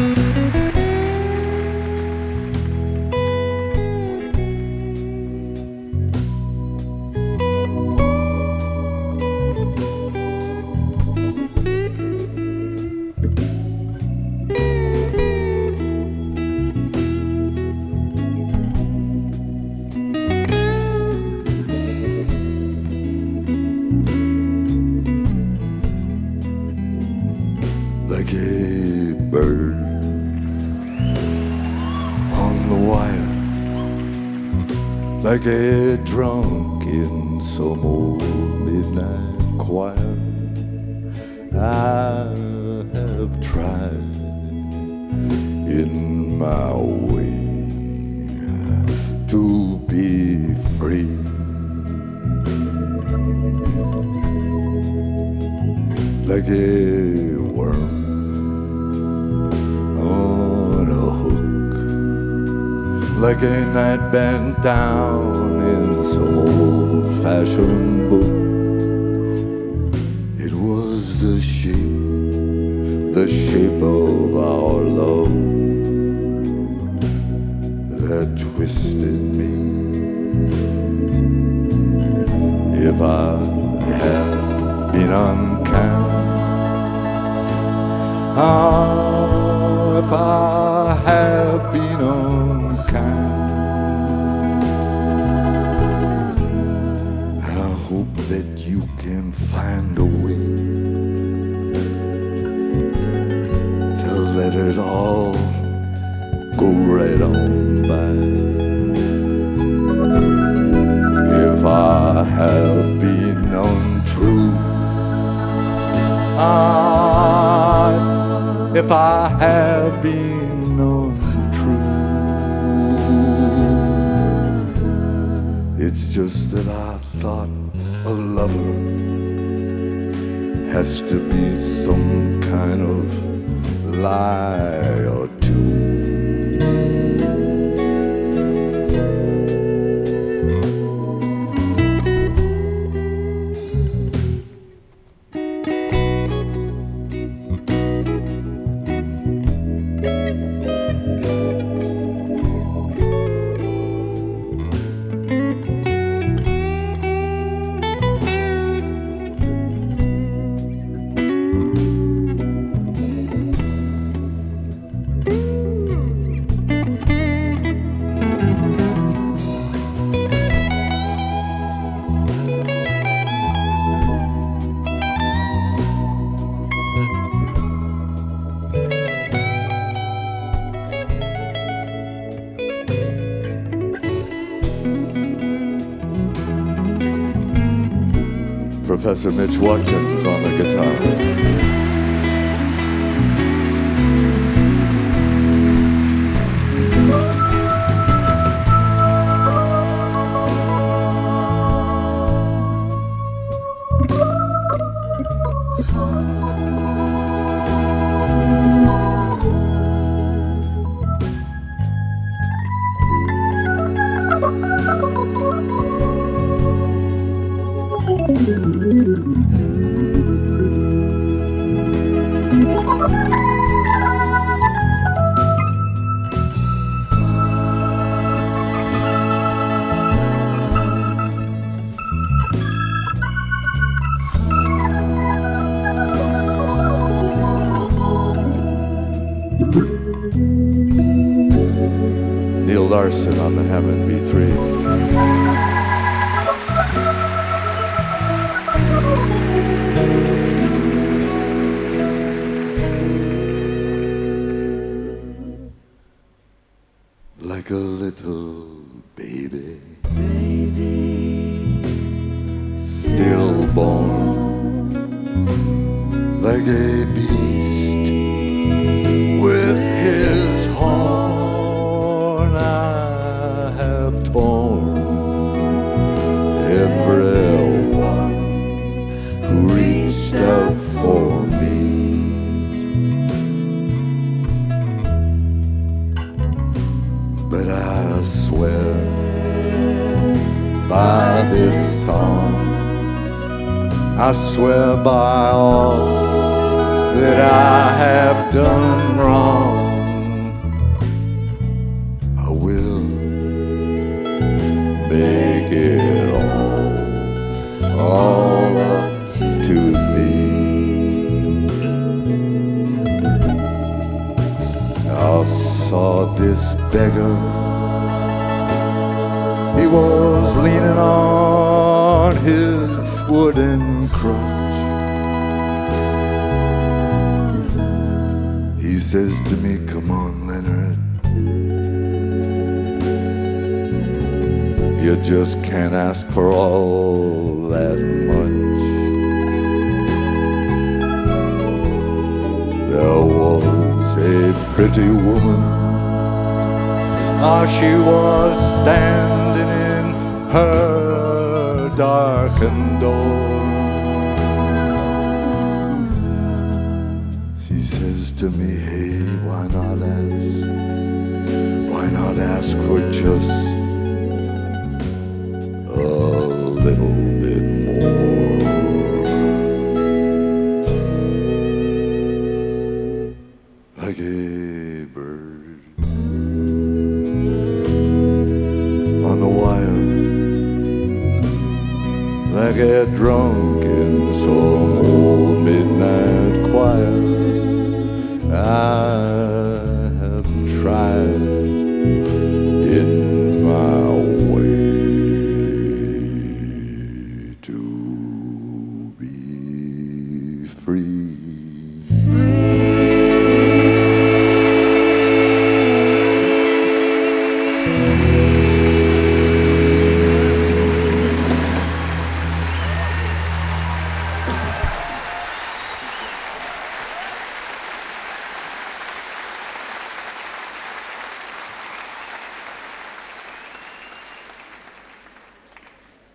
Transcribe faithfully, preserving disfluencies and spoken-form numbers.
Like a bird on the wire, like a drunk in some old midnight choir. I have tried in my way to be free. Like a worm on a hook, like a night bent down in some old-fashioned book. It was the shape, the shape of our love that twisted me. If I had been unkind, ah, if I have been unkind, I hope that you can find a way to let it all go right on by. If I have been untrue, ah, if I have been untrue, it's just that I thought a lover has to be some kind of lie or two. Professor Mitch Watkins on the guitar. Neil Larson on the Hammond B three. Like a little baby, baby, stillborn, like a beast with his horn. I have torn everyone who reached out for me. But I swear by this song, I swear by all that I have done wrong, saw this beggar. He was leaning on his wooden crutch. He says to me, come on, Leonard, you just can't ask for all that much. There was a pretty woman. Ah, she was standing in her darkened door. She says to me, hey, why not ask? Why not ask for just